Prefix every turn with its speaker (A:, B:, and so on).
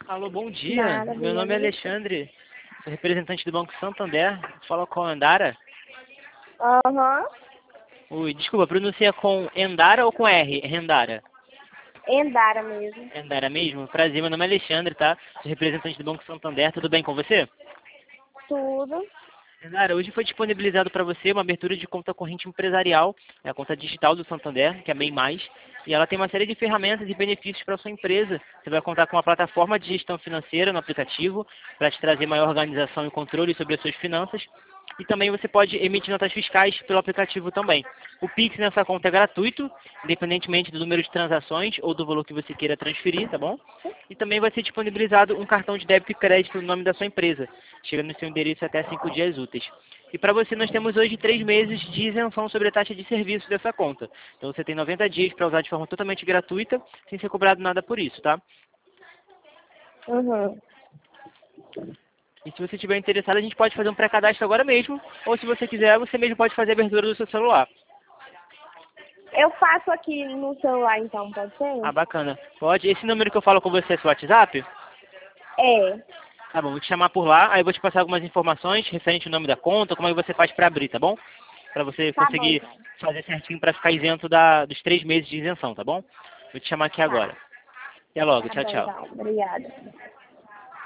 A: Alô, bom dia.
B: Nada,
A: Meu nome é
B: obrigada.
A: Alexandre, sou representante do Banco Santander. Fala com a Endara.
B: Aham.
A: Ui, desculpa, pronuncia com Endara ou com R? Rendara.
B: Endara mesmo.
A: Endara mesmo? Prazer, meu nome é Alexandre, tá? Sou representante do Banco Santander. Tudo bem com você?
B: Tudo.
A: Endara, hoje foi disponibilizado para você uma abertura de conta corrente empresarial, é a conta digital do Santander, que é bem mais, e ela tem uma série de ferramentas e benefícios para a sua empresa. Você vai contar com uma plataforma de gestão financeira no aplicativo para te trazer maior organização e controle sobre as suas finanças. E também você pode emitir notas fiscais pelo aplicativo também. O Pix nessa conta é gratuito, independentemente do número de transações ou do valor que você queira transferir, tá bom? E também vai ser disponibilizado um cartão de débito e crédito no nome da sua empresa, chegando no seu endereço até 5 dias úteis. E para você nós temos hoje 3 meses de isenção sobre a taxa de serviço dessa conta. Então você tem 90 dias para usar de forma totalmente gratuita, sem ser cobrado nada por isso, tá?
B: Uhum.
A: E se você estiver interessado, a gente pode fazer um pré-cadastro agora mesmo, ou se você quiser, você mesmo pode fazer a abertura do seu celular.
B: Eu faço aqui no celular então, pode
A: Ah,
B: ser?
A: bacana. Pode. Esse número que eu falo com você é seu WhatsApp?
B: É.
A: Tá bom, vou te chamar por lá, aí eu vou te passar algumas informações referente ao nome da conta, como é que você faz para abrir, tá bom? Para você
B: Tá bom
A: conseguir
B: então.
A: fazer certinho para ficar isento dos 3 meses de isenção, tá bom? Vou te chamar aqui
B: Tá.
A: agora. Até logo,
B: Tá
A: tchau,
B: bom
A: tchau.
B: então. Obrigada.